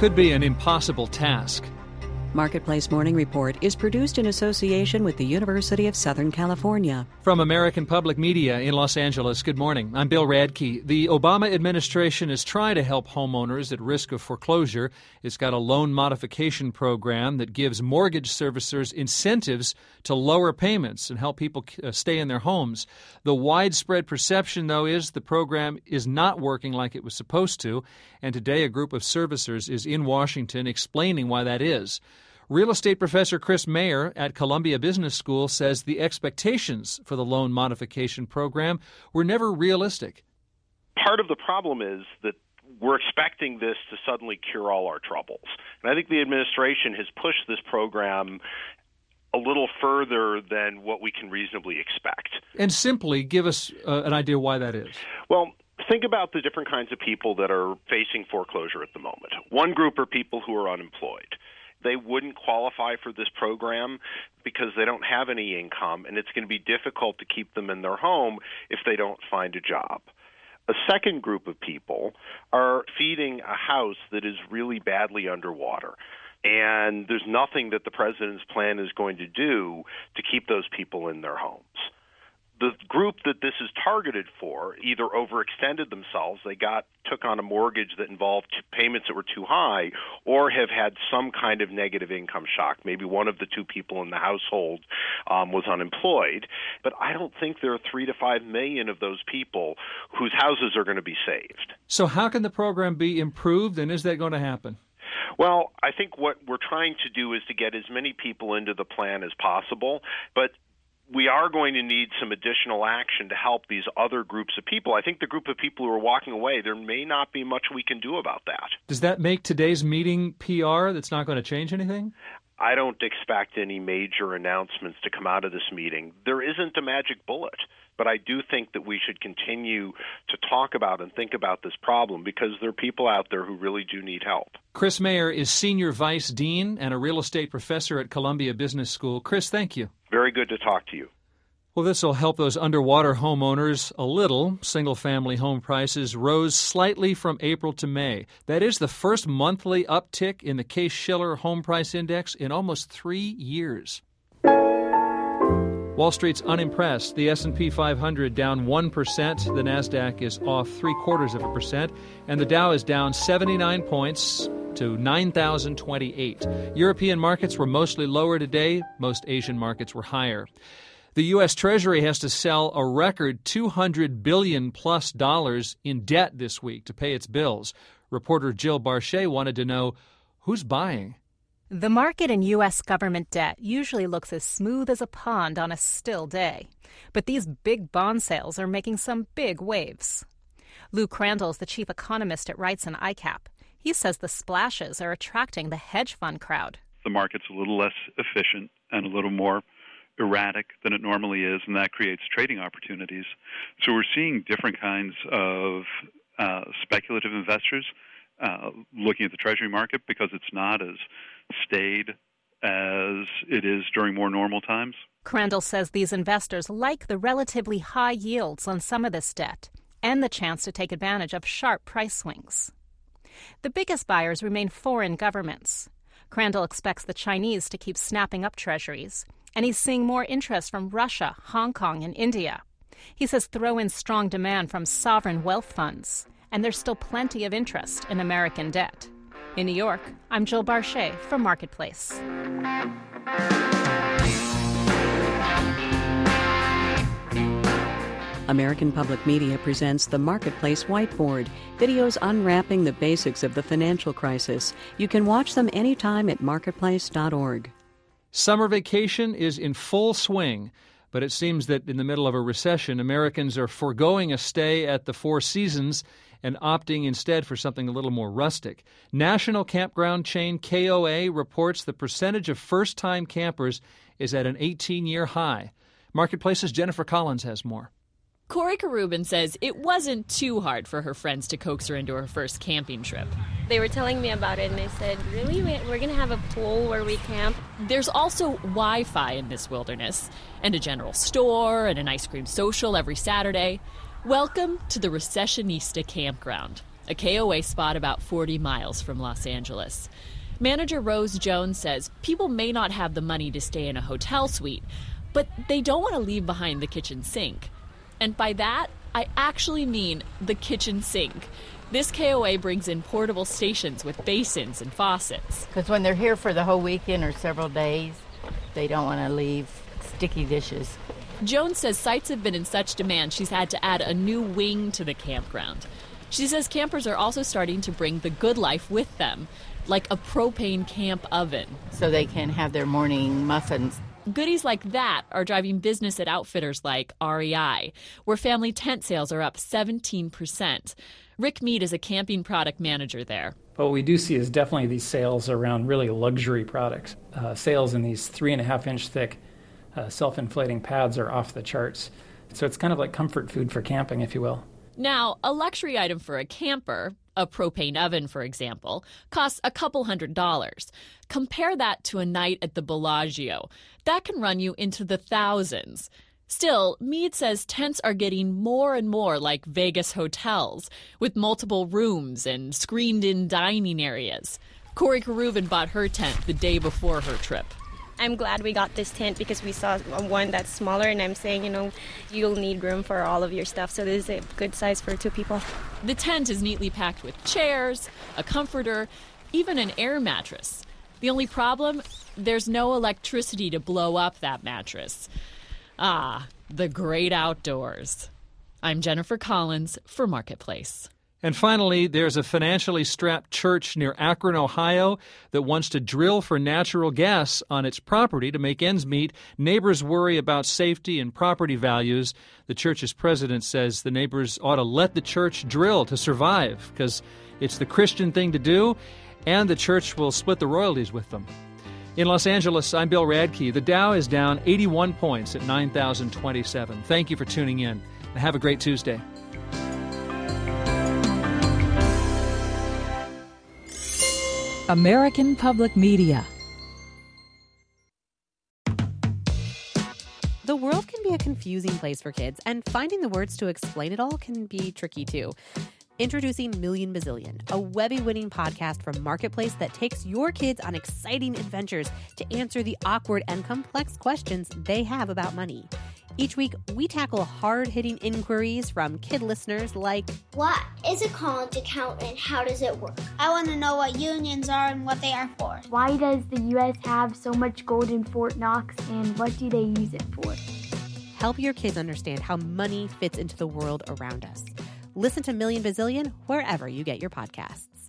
could be an impossible task. Marketplace Morning Report is produced in association with the University of Southern California. From American Public Media in Los Angeles, good morning. I'm Bill Radke. The Obama administration is trying to help homeowners at risk of foreclosure. It's got a loan modification program that gives mortgage servicers incentives to lower payments and help people stay in their homes. The widespread perception, though, is the program is not working like it was supposed to, and today a group of servicers is in Washington explaining why that is. Real estate professor Chris Mayer at Columbia Business School says the expectations for the loan modification program were never realistic. Part of the problem is that we're expecting this to suddenly cure all our troubles. And I think the administration has pushed this program a little further than what we can reasonably expect. And simply give us an idea why that is. Well, think about the different kinds of people that are facing foreclosure at the moment. One group are people who are unemployed. They wouldn't qualify for this program because they don't have any income, and it's going to be difficult to keep them in their home if they don't find a job. A second group of people are feeding a house that is really badly underwater, and there's nothing that the president's plan is going to do to keep those people in their homes. The group that this is targeted for either overextended themselves, they took on a mortgage that involved payments that were too high, or have had some kind of negative income shock. Maybe one of the two people in the household was unemployed. But I don't think there are 3 to 5 million of those people whose houses are going to be saved. So how can the program be improved, and is that going to happen? Well, I think what we're trying to do is to get as many people into the plan as possible, but we are going to need some additional action to help these other groups of people. I think the group of people who are walking away, there may not be much we can do about that. Does that make today's meeting PR that's not going to change anything? I don't expect any major announcements to come out of this meeting. There isn't a magic bullet, but I do think that we should continue to talk about and think about this problem because there are people out there who really do need help. Chris Mayer is Senior Vice Dean and a real estate professor at Columbia Business School. Chris, thank you. Very good to talk to you. Well, this will help those underwater homeowners a little. Single-family home prices rose slightly from April to May. That is the first monthly uptick in the Case-Shiller Home Price Index in almost 3 years. Wall Street's unimpressed. The S&P 500 down 1%. The Nasdaq is off 0.75%. And the Dow is down 79 points to 9,028. European markets were mostly lower today. Most Asian markets were higher. The U.S. Treasury has to sell a record $200 billion plus in debt this week to pay its bills. Reporter Jill Barchet wanted to know who's buying. The market in U.S. government debt usually looks as smooth as a pond on a still day. But these big bond sales are making some big waves. Lou Crandall is the chief economist at Wrightson ICAP. He says the splashes are attracting the hedge fund crowd. The market's a little less efficient and a little more erratic than it normally is, and that creates trading opportunities. So we're seeing different kinds of speculative investors looking at the Treasury market because it's not as staid as it is during more normal times. Crandall says these investors like the relatively high yields on some of this debt and the chance to take advantage of sharp price swings. The biggest buyers remain foreign governments. Crandall expects the Chinese to keep snapping up treasuries, and he's seeing more interest from Russia, Hong Kong, and India. He says throw in strong demand from sovereign wealth funds, and there's still plenty of interest in American debt. In New York, I'm Jill Barchet for Marketplace. American Public Media presents the Marketplace Whiteboard, videos unwrapping the basics of the financial crisis. You can watch them anytime at marketplace.org. Summer vacation is in full swing, but it seems that in the middle of a recession, Americans are foregoing a stay at the Four Seasons and opting instead for something a little more rustic. National campground chain KOA reports the percentage of first-time campers is at an 18-year high. Marketplace's Jennifer Collins has more. Corey Karubin says it wasn't too hard for her friends to coax her into her first camping trip. They were telling me about it, and they said, really? We're going to have a pool where we camp? There's also Wi-Fi in this wilderness, and a general store, and an ice cream social every Saturday. Welcome to the Recessionista Campground, a KOA spot about 40 miles from Los Angeles. Manager Rose Jones says people may not have the money to stay in a hotel suite, but they don't want to leave behind the kitchen sink. And by that, I actually mean the kitchen sink. This KOA brings in portable stations with basins and faucets. Because when they're here for the whole weekend or several days, they don't want to leave sticky dishes. Jones says sites have been in such demand she's had to add a new wing to the campground. She says campers are also starting to bring the good life with them, like a propane camp oven. So they can have their morning muffins. Goodies like that are driving business at outfitters like REI, where family tent sales are up 17%. Rick Mead is a camping product manager there. What we do see is definitely these sales around really luxury products. Sales in these 3.5-inch thick self-inflating pads are off the charts. So it's kind of like comfort food for camping, if you will. Now, a luxury item for a camper, a propane oven, for example, costs a couple $100s. Compare that to a night at the Bellagio. That can run you into the thousands. Still, Mead says tents are getting more and more like Vegas hotels, with multiple rooms and screened-in dining areas. Corey Caruvan bought her tent the day before her trip. I'm glad we got this tent because we saw one that's smaller, and I'm saying, you'll need room for all of your stuff, so this is a good size for 2 people. The tent is neatly packed with chairs, a comforter, even an air mattress. The only problem? There's no electricity to blow up that mattress. Ah, the great outdoors. I'm Jennifer Collins for Marketplace. And finally, there's a financially strapped church near Akron, Ohio, that wants to drill for natural gas on its property to make ends meet. Neighbors worry about safety and property values. The church's president says the neighbors ought to let the church drill to survive because it's the Christian thing to do, and the church will split the royalties with them. In Los Angeles, I'm Bill Radke. The Dow is down 81 points at 9,027. Thank you for tuning in, and have a great Tuesday. American Public Media. The world can be a confusing place for kids, and finding the words to explain it all can be tricky too. Introducing Million Bazillion, a Webby-winning podcast from Marketplace that takes your kids on exciting adventures to answer the awkward and complex questions they have about money. Each week, we tackle hard-hitting inquiries from kid listeners like, what is a college account and how does it work? I want to know what unions are and what they are for. Why does the U.S. have so much gold in Fort Knox, and what do they use it for? Help your kids understand how money fits into the world around us. Listen to Million Bazillion wherever you get your podcasts.